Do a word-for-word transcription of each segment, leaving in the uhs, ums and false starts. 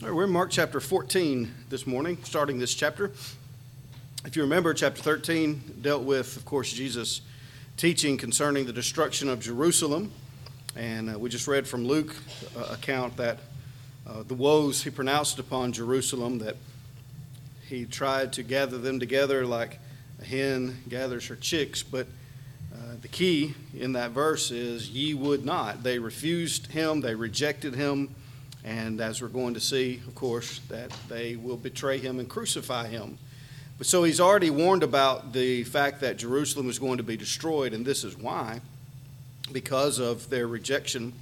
All right, we're in Mark chapter fourteen this morning, starting this chapter. If you remember, chapter thirteen dealt with, of course, Jesus' teaching concerning the destruction of Jerusalem. And uh, we just read from Luke uh, account that uh, the woes he pronounced upon Jerusalem, that he tried to gather them together like a hen gathers her chicks. But uh, the key in that verse is, ye would not. They refused him, they rejected him. And as we're going to see, of course, that they will betray him and crucify him. But so he's already warned about the fact that Jerusalem is going to be destroyed, and this is why, because of their rejection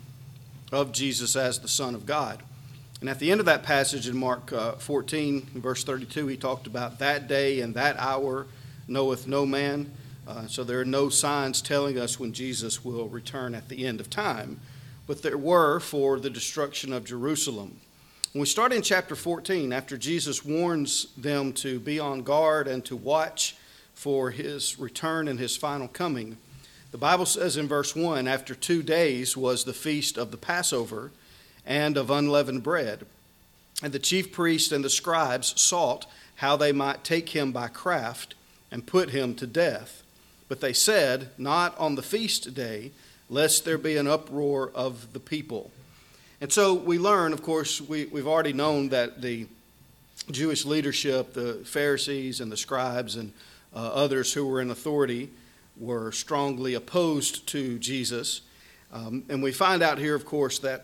of Jesus as the Son of God. And at the end of that passage in Mark uh, fourteen, verse thirty-two, he talked about that day and that hour knoweth no man. Uh, so there are no signs telling us when Jesus will return at the end of time. But there were for the destruction of Jerusalem. When we start in chapter fourteen, after Jesus warns them to be on guard and to watch for his return and his final coming, the Bible says in verse one, after two days was the feast of the Passover and of unleavened bread. And the chief priests and the scribes sought how they might take him by craft and put him to death. But they said, not on the feast day, lest there be an uproar of the people. And so we learn, of course, we, we've already known that the Jewish leadership, the Pharisees and the scribes and uh, others who were in authority were strongly opposed to Jesus. Um, and we find out here, of course, that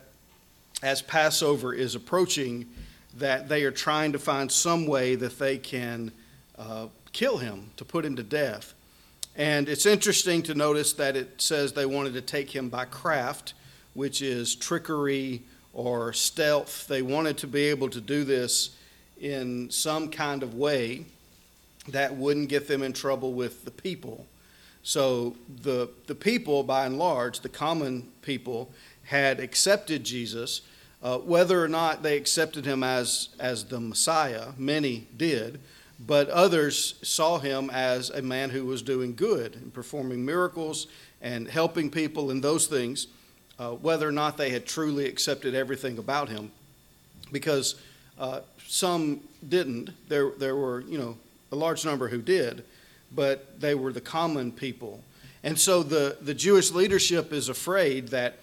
as Passover is approaching, that they are trying to find some way that they can uh, kill him, to put him to death. And it's interesting to notice that it says they wanted to take him by craft, which is trickery or stealth. They wanted to be able to do this in some kind of way that wouldn't get them in trouble with the people. So the, the people, by and large, the common people, had accepted Jesus. Uh, whether or not they accepted him as, as the Messiah, many did. But others saw him as a man who was doing good and performing miracles and helping people and those things, uh, whether or not they had truly accepted everything about him. Because uh, some didn't. There, there were, you know, a large number who did, but they were the common people. And so the, the Jewish leadership is afraid that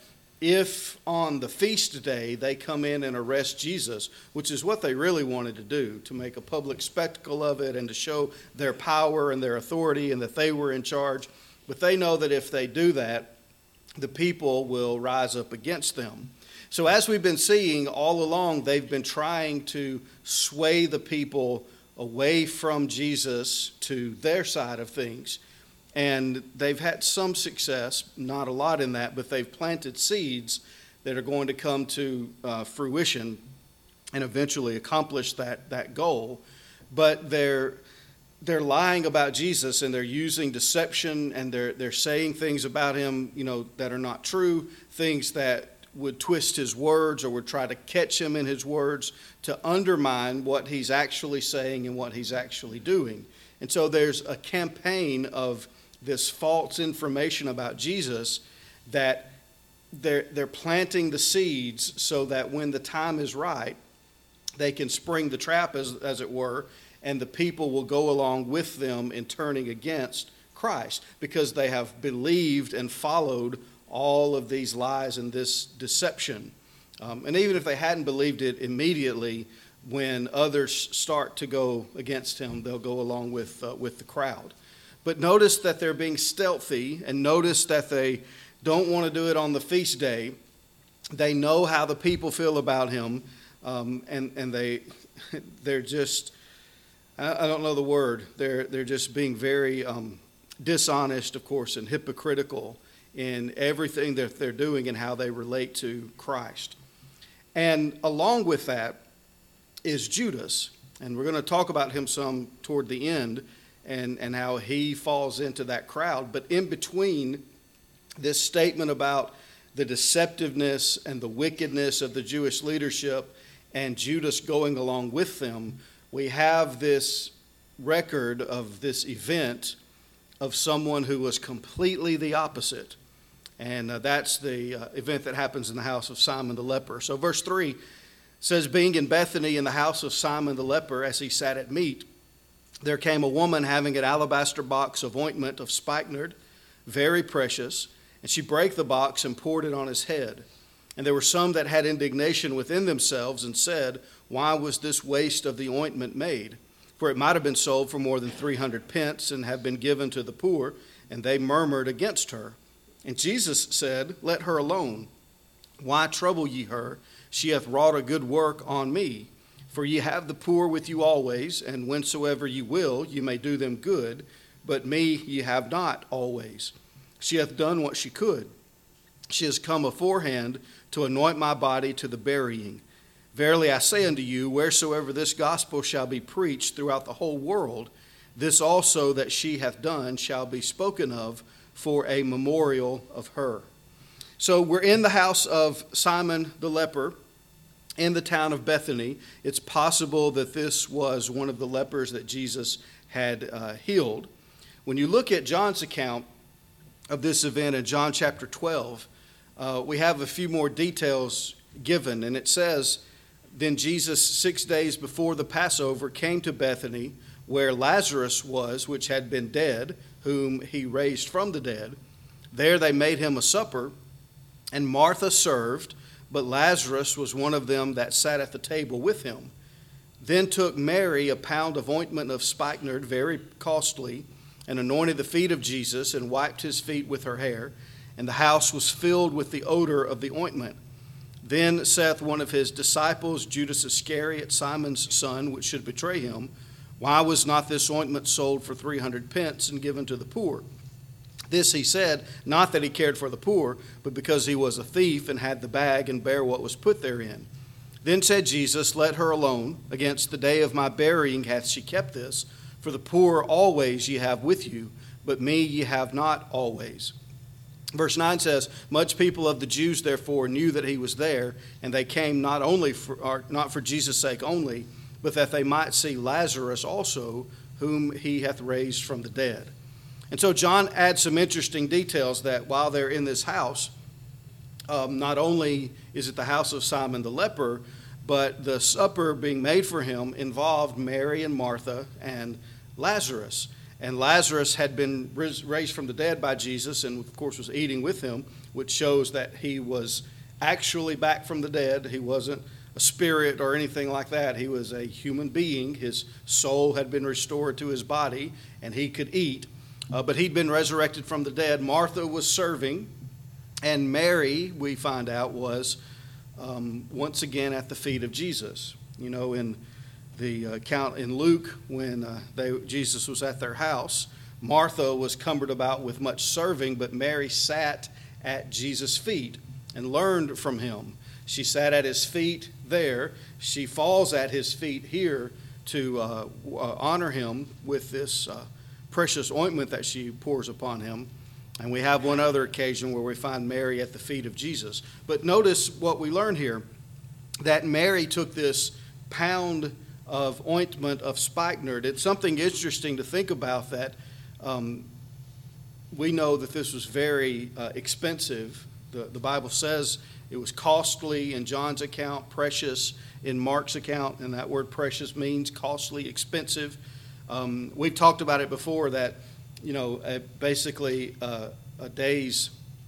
if on the feast day they come in and arrest Jesus, which is what they really wanted to do, to make a public spectacle of it and to show their power and their authority and that they were in charge. But they know that if they do that, the people will rise up against them. So as we've been seeing all along, they've been trying to sway the people away from Jesus to their side of things. And they've had some success, not a lot in that, but they've planted seeds that are going to come to uh, fruition and eventually accomplish that, that goal. But they're they're lying about Jesus, and they're using deception, and they're they're saying things about him, you know, that are not true, things that would twist his words or would try to catch him in his words to undermine what he's actually saying and what he's actually doing. And so there's a campaign of this false information about Jesus that they're, they're planting the seeds so that when the time is right, they can spring the trap, as, as it were, and the people will go along with them in turning against Christ because they have believed and followed all of these lies and this deception. Um, and even if they hadn't believed it immediately, when others start to go against him, they'll go along with uh, with the crowd. But notice that they're being stealthy, and notice that they don't want to do it on the feast day. They know how the people feel about him, um, and and they they're just I don't know the word. They're they're just being very um, dishonest, of course, and hypocritical in everything that they're doing and how they relate to Christ. And along with that is Judas, and we're going to talk about him some toward the end. And, and how he falls into that crowd. But in between this statement about the deceptiveness and the wickedness of the Jewish leadership and Judas going along with them, we have this record of this event of someone who was completely the opposite. And uh, that's the uh, event that happens in the house of Simon the leper. So verse three says, being in Bethany in the house of Simon the leper, as he sat at meat, there came a woman having an alabaster box of ointment of spikenard, very precious, and she brake the box and poured it on his head. And there were some that had indignation within themselves and said, why was this waste of the ointment made? For it might have been sold for more than three hundred pence and have been given to the poor. And they murmured against her. And Jesus said, let her alone. Why trouble ye her? She hath wrought a good work on me. For ye have the poor with you always, and whensoever ye will, ye may do them good. But me ye have not always. She hath done what she could. She has come aforehand to anoint my body to the burying. Verily I say unto you, wheresoever this gospel shall be preached throughout the whole world, this also that she hath done shall be spoken of for a memorial of her. So we're in the house of Simon the leper in the town of Bethany. It's possible that this was one of the lepers that Jesus had uh, healed. When you look at John's account of this event in John chapter twelve, uh, we have a few more details given. And it says, then Jesus, six days before the Passover, came to Bethany, where Lazarus was, which had been dead, whom he raised from the dead. There they made him a supper, and Martha served, but Lazarus was one of them that sat at the table with him. Then took Mary a pound of ointment of spikenard, very costly, and anointed the feet of Jesus, and wiped his feet with her hair, and the house was filled with the odor of the ointment. Then saith one of his disciples, Judas Iscariot, Simon's son, which should betray him, why was not this ointment sold for three hundred pence and given to the poor? This he said, not that he cared for the poor, but because he was a thief and had the bag and bare what was put therein. Then said Jesus, let her alone. Against the day of my burying hath she kept this. For the poor always ye have with you, but me ye have not always. Verse nine says, much people of the Jews therefore knew that he was there, and they came not only for, or not for Jesus' sake only, but that they might see Lazarus also, whom he hath raised from the dead. And so John adds some interesting details that while they're in this house, um, not only is it the house of Simon the leper, but the supper being made for him involved Mary and Martha and Lazarus. And Lazarus had been raised from the dead by Jesus and, of course, was eating with him, which shows that he was actually back from the dead. He wasn't a spirit or anything like that. He was a human being. His soul had been restored to his body, and he could eat. Uh, but he'd been resurrected from the dead. Martha was serving, and Mary, we find out, was um, once again at the feet of Jesus. You know, in the account in Luke, when uh, they, Jesus was at their house, Martha was cumbered about with much serving, but Mary sat at Jesus' feet and learned from him. She sat at his feet there. She falls at his feet here to uh, uh, honor him with this uh, precious ointment that she pours upon him. And we have one other occasion where we find Mary at the feet of Jesus. But notice what we learn here, that Mary took this pound of ointment of spikenard. It's something interesting to think about, that um, we know that this was very uh, expensive. The, the Bible says it was costly in John's account, precious in Mark's account, and that word precious means costly, expensive. Um, we've talked about it before that, you know, uh, basically uh, a day's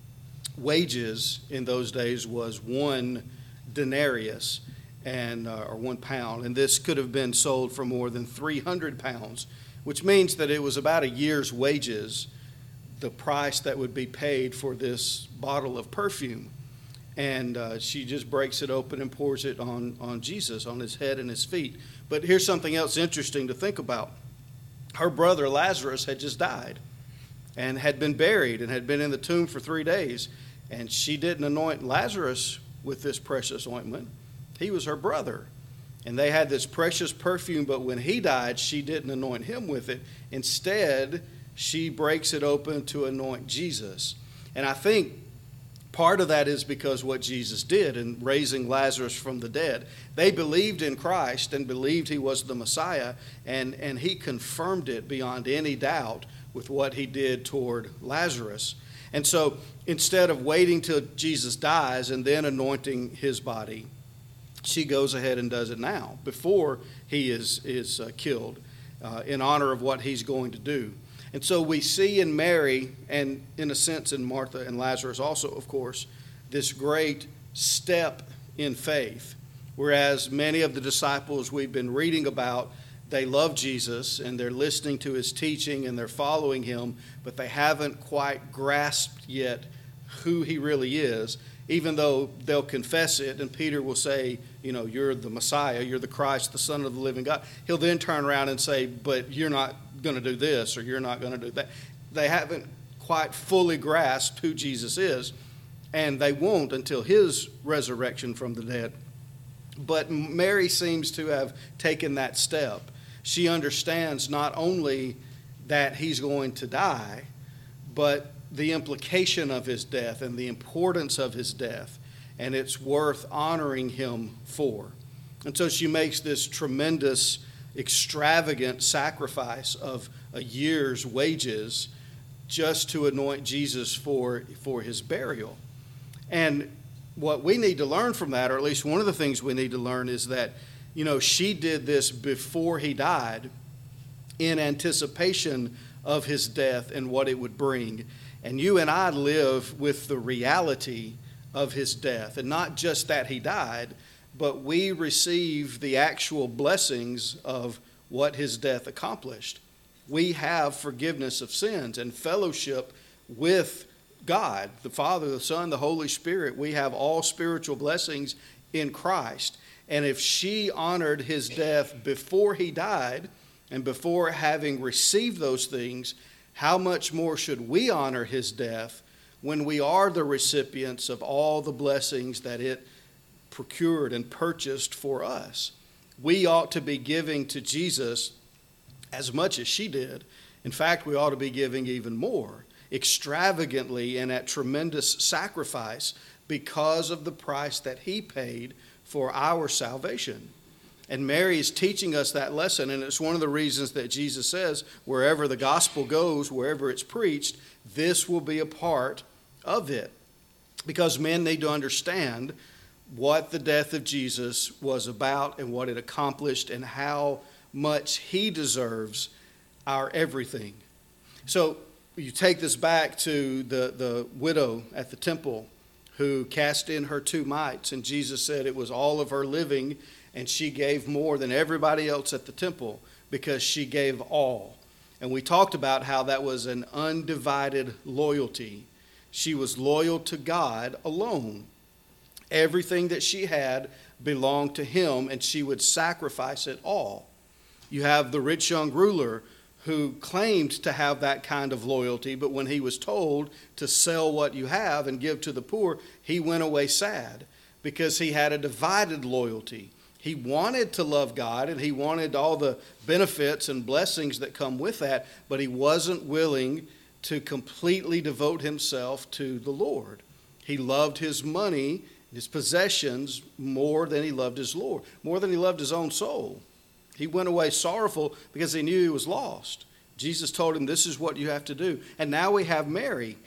wages in those days was one denarius, and uh, or one pound, and this could have been sold for more than three hundred pounds, which means that it was about a year's wages, the price that would be paid for this bottle of perfume. And uh, she just breaks it open and pours it on, on Jesus, on his head and his feet. But here's something else interesting to think about. Her brother Lazarus had just died and had been buried and had been in the tomb for three days. And she didn't anoint Lazarus with this precious ointment. He was her brother. And they had this precious perfume, but when he died, she didn't anoint him with it. Instead, she breaks it open to anoint Jesus. And I think part of that is because what Jesus did in raising Lazarus from the dead. They believed in Christ and believed he was the Messiah, and, and he confirmed it beyond any doubt with what he did toward Lazarus. And so instead of waiting till Jesus dies and then anointing his body, she goes ahead and does it now before he is, is uh, killed uh, in honor of what he's going to do. And so we see in Mary, and in a sense in Martha and Lazarus also, of course, this great step in faith. Whereas many of the disciples we've been reading about, they love Jesus and they're listening to his teaching and they're following him, but they haven't quite grasped yet who he really is, even though they'll confess it. And Peter will say, you know, you're the Messiah, you're the Christ, the Son of the living God. He'll then turn around and say, but you're not going to do this or you're not going to do that. They haven't quite fully grasped who Jesus is, and they won't until his resurrection from the dead. But Mary seems to have taken that step. She understands not only that he's going to die, but the implication of his death and the importance of his death, and it's worth honoring him for. And so she makes this tremendous, extravagant sacrifice of a year's wages just to anoint Jesus for, for his burial. And what we need to learn from that, or at least one of the things we need to learn, is that, you know, she did this before he died in anticipation of his death and what it would bring. And you and I live with the reality of his death, and not just that he died, but we receive the actual blessings of what his death accomplished. We have forgiveness of sins and fellowship with God, the Father, the Son, the Holy Spirit. We have all spiritual blessings in Christ. And if she honored his death before he died and before having received those things, how much more should we honor his death when we are the recipients of all the blessings that it procured and purchased for us? We ought to be giving to Jesus as much as she did. In fact, we ought to be giving even more, extravagantly and at tremendous sacrifice, because of the price that he paid for our salvation. And Mary is teaching us that lesson, and it's one of the reasons that Jesus says, wherever the gospel goes, wherever it's preached, this will be a part of it. Because men need to understand what the death of Jesus was about and what it accomplished and how much he deserves our everything. So you take this back to the, the widow at the temple who cast in her two mites, and Jesus said it was all of her living, and she gave more than everybody else at the temple because she gave all. And we talked about how that was an undivided loyalty. She was loyal to God alone. Everything that she had belonged to him, and she would sacrifice it all. You have the rich young ruler who claimed to have that kind of loyalty, but when he was told to sell what you have and give to the poor, he went away sad because he had a divided loyalty. He wanted to love God and he wanted all the benefits and blessings that come with that, but he wasn't willing to completely devote himself to the Lord. He loved his money, his possessions, more than he loved his Lord, more than he loved his own soul. He went away sorrowful because he knew he was lost. Jesus told him, this is what you have to do. And now we have Mary,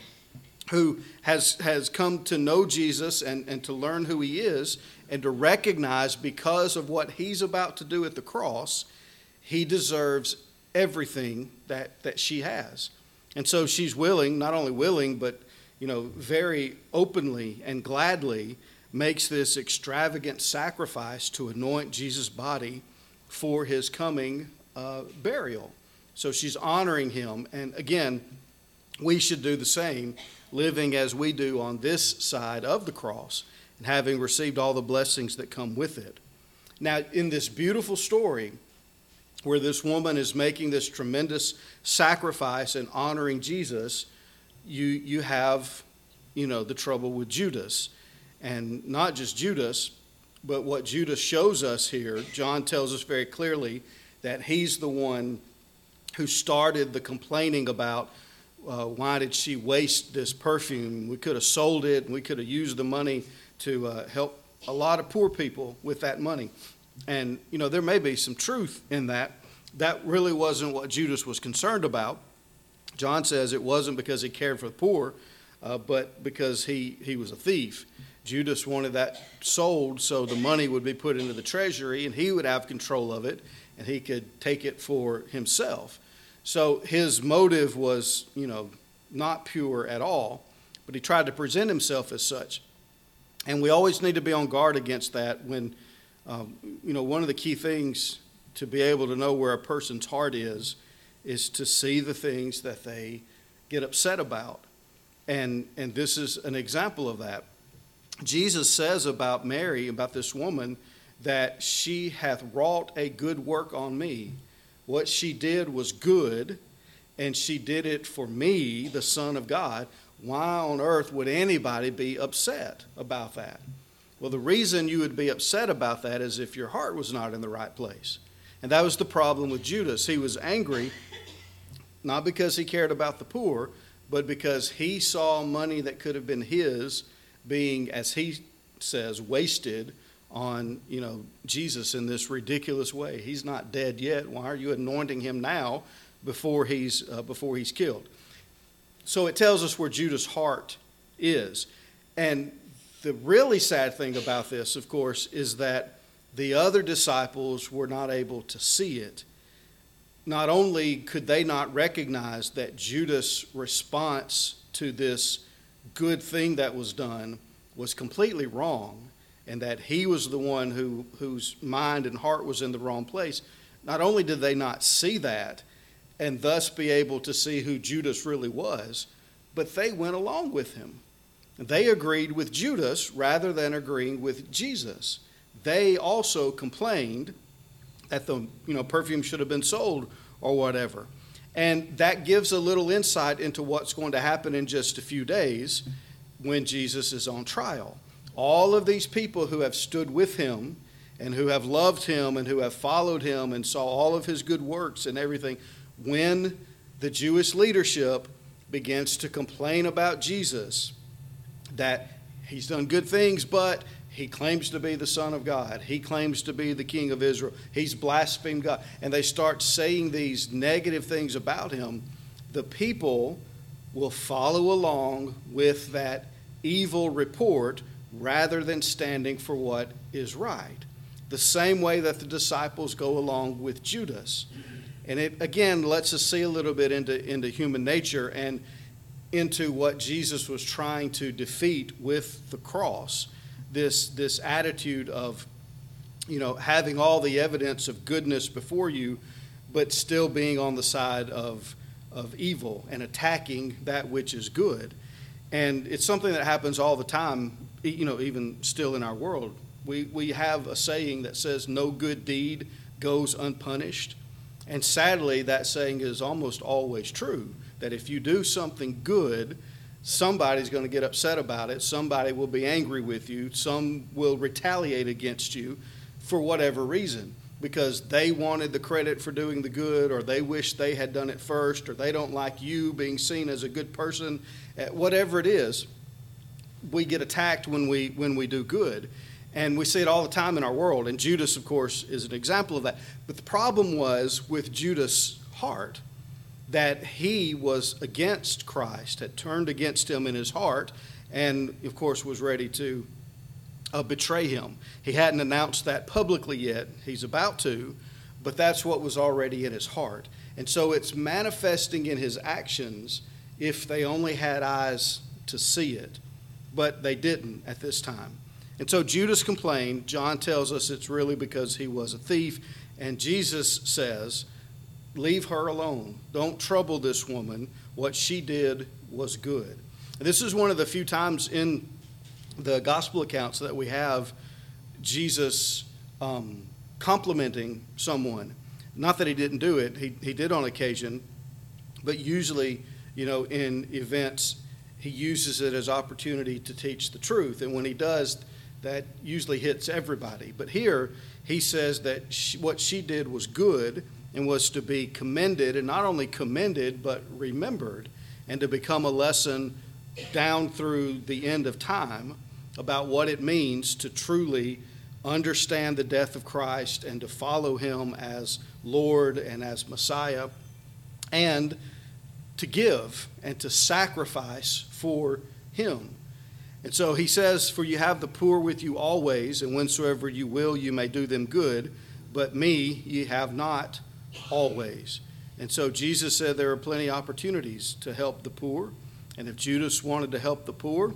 who has, has come to know Jesus and, and to learn who he is, and to recognize, because of what he's about to do at the cross, he deserves everything that, that she has. And so she's willing, not only willing, but, you know, very openly and gladly makes this extravagant sacrifice to anoint Jesus' body for his coming uh, burial. So she's honoring him. And again, we should do the same, living as we do on this side of the cross and having received all the blessings that come with it. Now, in this beautiful story where this woman is making this tremendous sacrifice and honoring Jesus, you, you have, you know, the trouble with Judas. And not just Judas, but what Judas shows us here, John tells us very clearly that he's the one who started the complaining about uh, why did she waste this perfume? We could have sold it, and we could have used the money to uh, help a lot of poor people with that money. And, you know, there may be some truth in that. That really wasn't what Judas was concerned about. John says it wasn't because he cared for the poor, uh, but because he, he was a thief. Judas wanted that sold so the money would be put into the treasury and he would have control of it and he could take it for himself. So his motive was, you know, not pure at all, but he tried to present himself as such. And we always need to be on guard against that when, um, you know, one of the key things to be able to know where a person's heart is, is to see the things that they get upset about. And, and this is an example of that. Jesus says about Mary, about this woman, that she hath wrought a good work on me. What she did was good, and she did it for me, the Son of God. Why on earth would anybody be upset about that? Well, the reason you would be upset about that is if your heart was not in the right place. And that was the problem with Judas. He was angry, not because he cared about the poor, but because he saw money that could have been his being, as he says, wasted on, you know, Jesus in this ridiculous way. He's not dead yet. Why are you anointing him now before he's uh, before he's killed? So it tells us where Judas' heart is. And the really sad thing about this, of course, is that the other disciples were not able to see it. Not only could they not recognize that Judas' response to this good thing that was done was completely wrong, and that he was the one who whose mind and heart was in the wrong place, not only did they not see that and thus be able to see who Judas really was, but they went along with him. They agreed with Judas rather than agreeing with Jesus. They also complained that the you know perfume should have been sold or whatever. And that gives a little insight into what's going to happen in just a few days when Jesus is on trial. All of these people who have stood with him and who have loved him and who have followed him and saw all of his good works and everything, when the Jewish leadership begins to complain about Jesus, that he's done good things, but he claims to be the Son of God. He claims to be the King of Israel. He's blasphemed God. And they start saying these negative things about him. The people will follow along with that evil report rather than standing for what is right. The same way that the disciples go along with Judas. And it, again, lets us see a little bit into, into human nature and into what Jesus was trying to defeat with the cross. This, this attitude of, you know, having all the evidence of goodness before you, but still being on the side of, of evil and attacking that which is good. And it's something that happens all the time, you know, even still in our world. We, we have a saying that says, no good deed goes unpunished. And sadly, that saying is almost always true, that if you do something good, somebody's going to get upset about it. Somebody will be angry with you. Some will retaliate against you for whatever reason, because they wanted the credit for doing the good, or they wish they had done it first, or they don't like you being seen as a good person. Whatever it is, we get attacked when we when we do good. And we see it all the time in our world. And Judas, of course, is an example of that. But the problem was with Judas' heart, that he was against Christ, had turned against him in his heart, and, of course, was ready to uh, betray him. He hadn't announced that publicly yet. He's about to, but that's what was already in his heart. And so it's manifesting in his actions if they only had eyes to see it. But they didn't at this time. And so Judas complained. John tells us it's really because he was a thief. And Jesus says, leave her alone. Don't trouble this woman. What she did was good. And this is one of the few times in the gospel accounts that we have Jesus um, complimenting someone. Not that he didn't do it. He, he did on occasion. But usually, you know, in events, he uses it as opportunity to teach the truth. And when he does, that usually hits everybody. But here, he says that she, what she did was good and was to be commended, and not only commended, but remembered, and to become a lesson down through the end of time about what it means to truly understand the death of Christ and to follow him as Lord and as Messiah, and to give and to sacrifice for him. And so he says, for you have the poor with you always, and whensoever you will, you may do them good, but me ye have not always. And so Jesus said there are plenty of opportunities to help the poor. And if Judas wanted to help the poor,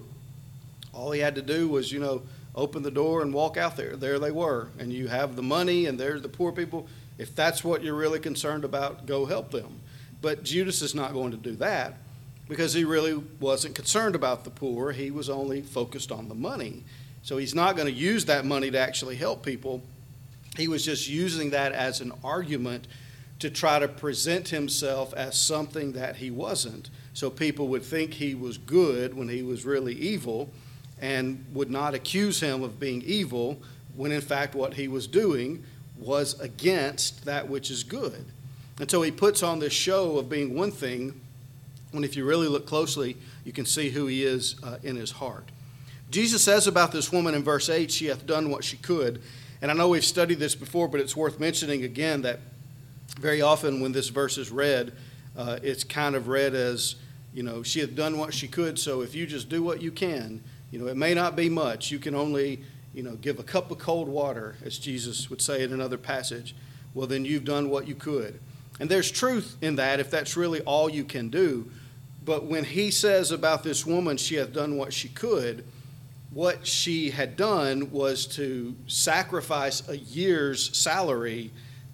all he had to do was, you know, open the door and walk out there. There they were. And you have the money, and there's the poor people. If that's what you're really concerned about, go help them. But Judas is not going to do that, because he really wasn't concerned about the poor. He was only focused on the money. So he's not going to use that money to actually help people. He was just using that as an argument to try to present himself as something that he wasn't. So people would think he was good when he was really evil, and would not accuse him of being evil when in fact what he was doing was against that which is good. And so he puts on this show of being one thing, when if you really look closely, you can see who he is uh, in his heart. Jesus says about this woman in verse eight, she hath done what she could. And I know we've studied this before, but it's worth mentioning again that very often when this verse is read, uh, it's kind of read as, you know, she hath done what she could, so if you just do what you can, you know, it may not be much. You can only, you know, give a cup of cold water, as Jesus would say in another passage. Well, then you've done what you could. And there's truth in that if that's really all you can do. But when he says about this woman, she hath done what she could, what she had done was to sacrifice a year's salary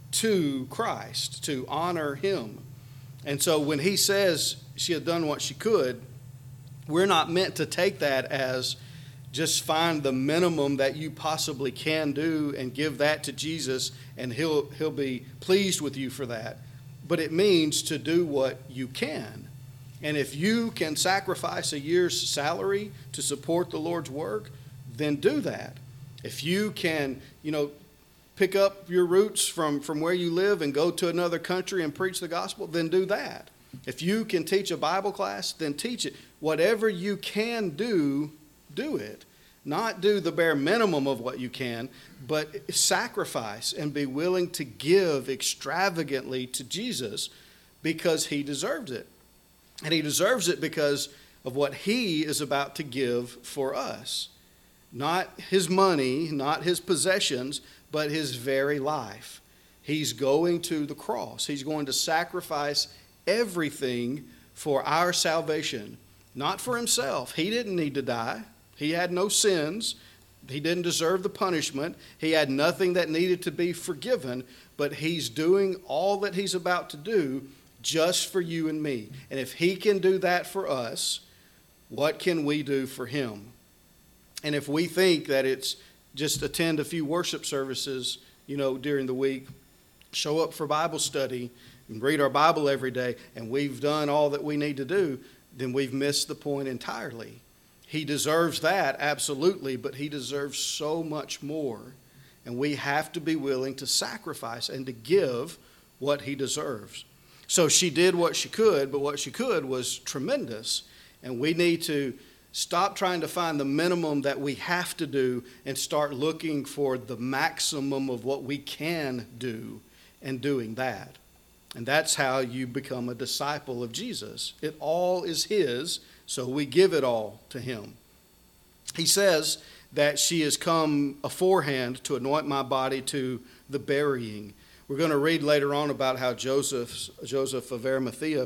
to Christ, to honor him. And so when he says she had done what she could, we're not meant to take that as just find the minimum that you possibly can do and give that to Jesus, and he'll he'll be pleased with you for that. But it means to do what you can. And if you can sacrifice a year's salary to support the Lord's work, then do that. If you can, you know, pick up your roots from, from where you live and go to another country and preach the gospel, then do that. If you can teach a Bible class, then teach it. Whatever you can do, do it. Not do the bare minimum of what you can, but sacrifice and be willing to give extravagantly to Jesus because he deserves it. And he deserves it because of what he is about to give for us. Not his money, not his possessions, but his very life. He's going to the cross. He's going to sacrifice everything for our salvation, not for himself. He didn't need to die. He had no sins. He didn't deserve the punishment. He had nothing that needed to be forgiven, but he's doing all that he's about to do just for you and me. And if he can do that for us, what can we do for him? And if we think that it's just attend a few worship services, you know, during the week, show up for Bible study, and read our Bible every day, and we've done all that we need to do, then we've missed the point entirely. He deserves that, absolutely, but he deserves so much more. And we have to be willing to sacrifice and to give what he deserves. So she did what she could, but what she could was tremendous. And we need to stop trying to find the minimum that we have to do and start looking for the maximum of what we can do and doing that. And that's how you become a disciple of Jesus. It all is his, so we give it all to him. He says that she has come aforehand to anoint my body to the burying. We're going to read later on about how Joseph, Joseph of Arimathea,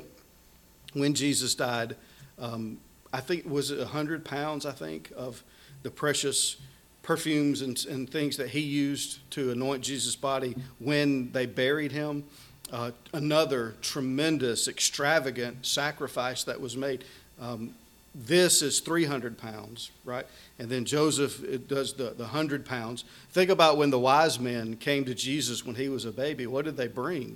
when Jesus died, um, I think, was it one hundred pounds, I think, of the precious perfumes and, and things that he used to anoint Jesus' body when they buried him. Uh, another tremendous, extravagant sacrifice that was made. Um, this is three hundred pounds, right? And then Joseph it does the, the one hundred pounds. Think about when the wise men came to Jesus when he was a baby. What did they bring?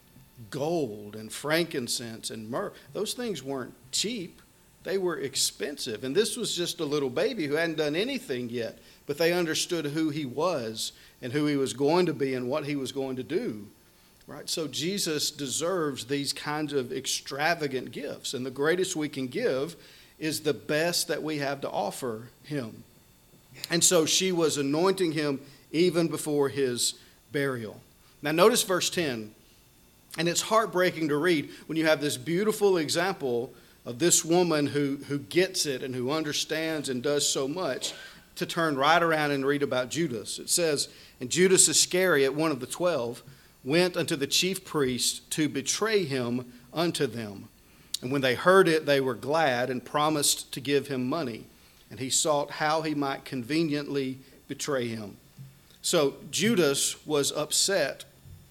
Gold and frankincense and myrrh. Those things weren't cheap. They were expensive. And this was just a little baby who hadn't done anything yet. But they understood who he was and who he was going to be and what he was going to do. Right? So Jesus deserves these kinds of extravagant gifts. And the greatest we can give is the best that we have to offer him. And so she was anointing him even before his burial. Now notice verse ten. And it's heartbreaking to read when you have this beautiful example of this woman who, who gets it and who understands and does so much, to turn right around and read about Judas. It says, and Judas Iscariot, one of the twelve, went unto the chief priests to betray him unto them. And when they heard it, they were glad and promised to give him money. And he sought how he might conveniently betray him. So Judas was upset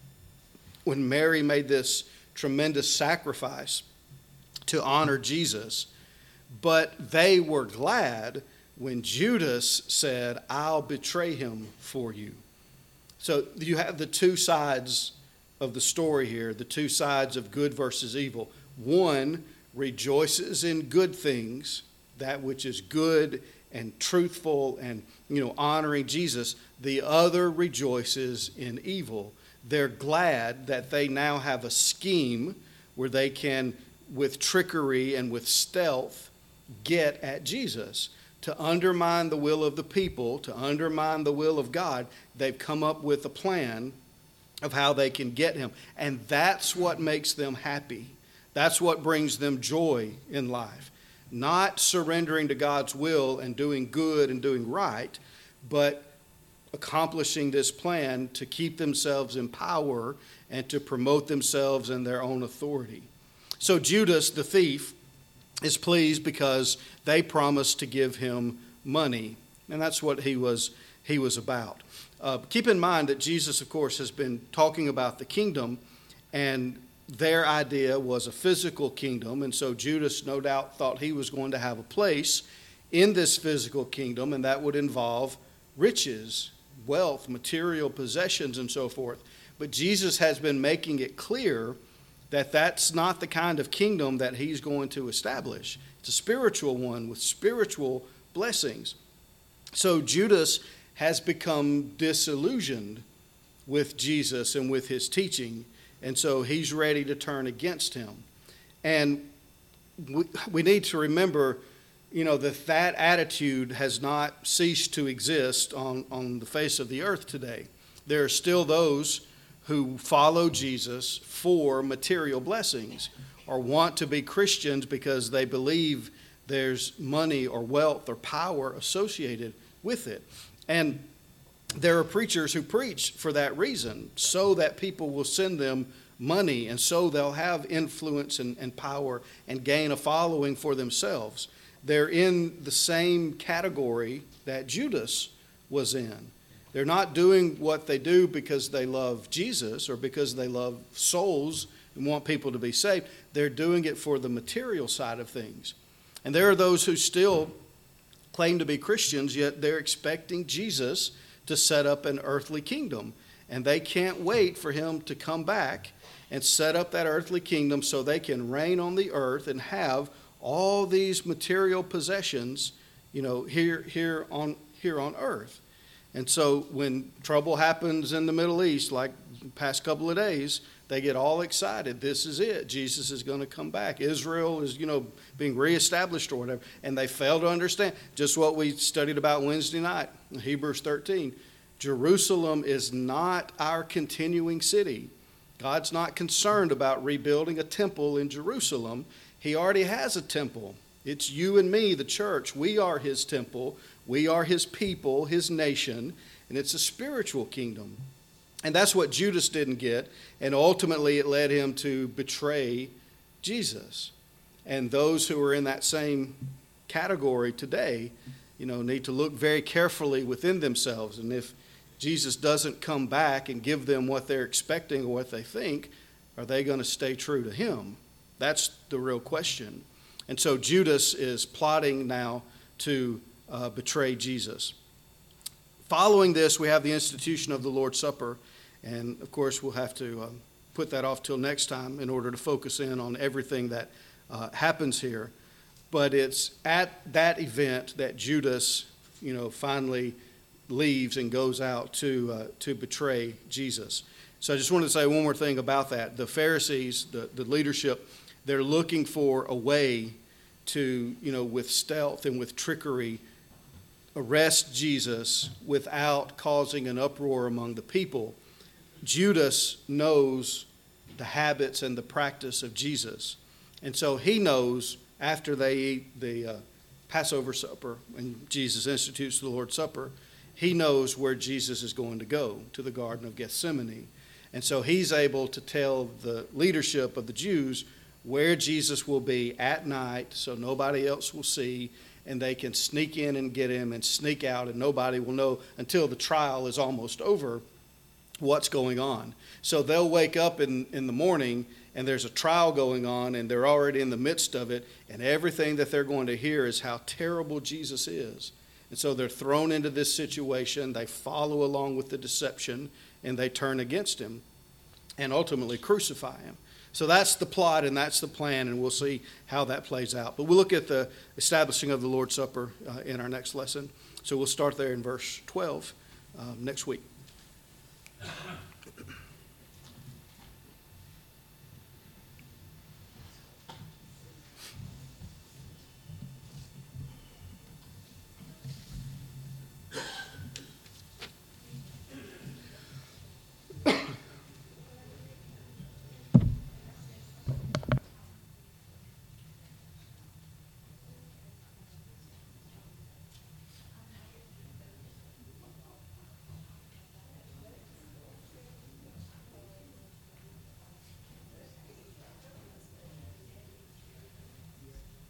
when Mary made this tremendous sacrifice to honor Jesus, but they were glad when Judas said, I'll betray him for you. So you have the two sides of the story here, the two sides of good versus evil. One rejoices in good things, that which is good and truthful and, you know, honoring Jesus. The other rejoices in evil. They're glad that they now have a scheme where they can, with trickery and with stealth, get at Jesus. To undermine the will of the people, to undermine the will of God, they've come up with a plan of how they can get him. And that's what makes them happy. That's what brings them joy in life. Not surrendering to God's will and doing good and doing right, but accomplishing this plan to keep themselves in power and to promote themselves in their own authority. So Judas, the thief, is pleased because they promised to give him money. And that's what he was, he was about. Uh, keep in mind that Jesus, of course, has been talking about the kingdom, and their idea was a physical kingdom. And so Judas, no doubt, thought he was going to have a place in this physical kingdom, and that would involve riches, wealth, material possessions, and so forth. But Jesus has been making it clear that that's not the kind of kingdom that he's going to establish. It's a spiritual one with spiritual blessings. So Judas has become disillusioned with Jesus and with his teaching, and so he's ready to turn against him. And we, we need to remember, you know, that that attitude has not ceased to exist on, on the face of the earth today. There are still those who follow Jesus for material blessings or want to be Christians because they believe there's money or wealth or power associated with it. And there are preachers who preach for that reason, so that people will send them money, and so they'll have influence and, and power and gain a following for themselves. They're in the same category that Judas was in. They're not doing what they do because they love Jesus or because they love souls and want people to be saved. They're doing it for the material side of things. And there are those who still claim to be Christians, yet they're expecting Jesus to set up an earthly kingdom. And they can't wait for him to come back and set up that earthly kingdom so they can reign on the earth and have all these material possessions, you know, here, here on, here on earth. And so when trouble happens in the Middle East, like the past couple of days, they get all excited. This is it. Jesus is going to come back. Israel is, you know, being reestablished or whatever. And they fail to understand just what we studied about Wednesday night in Hebrews thirteen. Jerusalem is not our continuing city. God's not concerned about rebuilding a temple in Jerusalem. He already has a temple. It's you and me, the church. We are his temple. We are his people, his nation, and it's a spiritual kingdom. And that's what Judas didn't get, and ultimately it led him to betray Jesus. And those who are in that same category today, you know, need to look very carefully within themselves. And if Jesus doesn't come back and give them what they're expecting or what they think, are they going to stay true to him? That's the real question. And so Judas is plotting now to uh, betray Jesus. Following this, we have the institution of the Lord's Supper. And, of course, we'll have to uh, put that off till next time in order to focus in on everything that uh, happens here. But it's at that event that Judas, you know, finally leaves and goes out to uh, to betray Jesus. So I just wanted to say one more thing about that. The Pharisees, the, the leadership, they're looking for a way to, you know, with stealth and with trickery, arrest Jesus without causing an uproar among the people. Judas knows the habits and the practice of Jesus. And so he knows after they eat the uh, Passover supper and Jesus institutes the Lord's Supper, he knows where Jesus is going to go, to the Garden of Gethsemane. And so he's able to tell the leadership of the Jews where Jesus will be at night so nobody else will see, and they can sneak in and get him and sneak out, and nobody will know until the trial is almost over what's going on. So they'll wake up in, in the morning and there's a trial going on and they're already in the midst of it, and everything that they're going to hear is how terrible Jesus is. And so they're thrown into this situation, they follow along with the deception, and they turn against him and ultimately crucify him. So that's the plot and that's the plan, and we'll see how that plays out. But we'll look at the establishing of the Lord's Supper uh, in our next lesson. So we'll start there in verse twelve uh, next week.